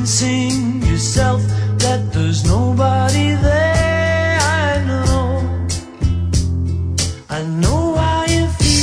convincing yourself that there's nobody there. I know how you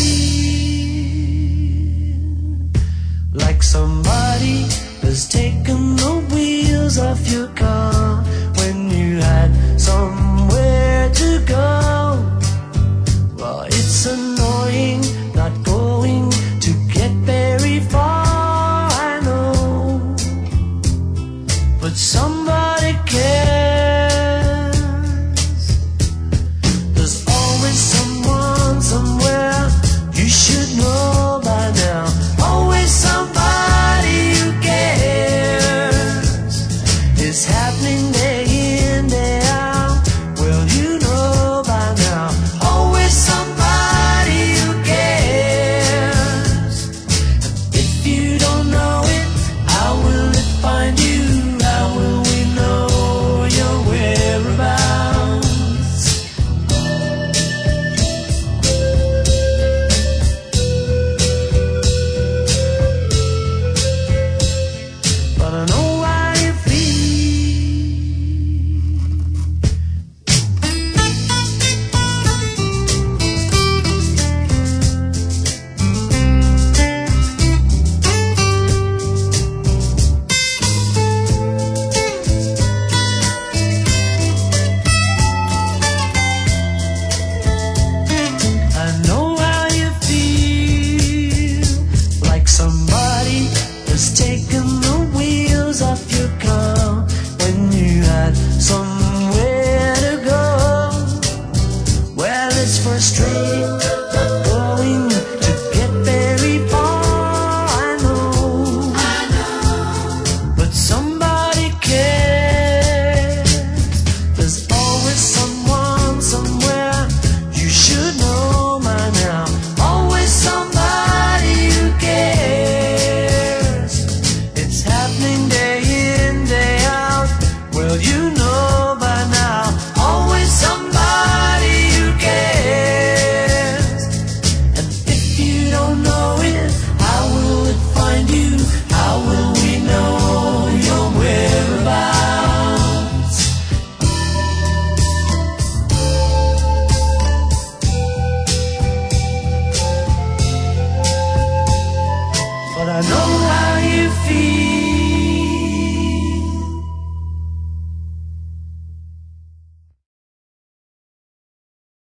feel, like somebody has taken the wheels off your car when you had somewhere to go. Well, it's annoying not going to get very far, I know, but somebody cares. There's always someone somewhere, you should know by now. Always somebody who cares. It's happening day in, day out. Well, you know by now. Always somebody who cares. If you don't know it, how will it find you? How will we know your whereabouts? But I know how you feel. I know how you feel, like somebody has taken the wheels off your car when you had somewhere to go. Well, it's frustrating not going to get very far, I know, but somebody cares. There's always someone somewhere, you should know by now. Always somebody who cares. It's happening day in, day out. Well, you know by now. Always somebody who cares. And if you don't know it, how will it find you? How will we know your whereabouts? But I know how you feel.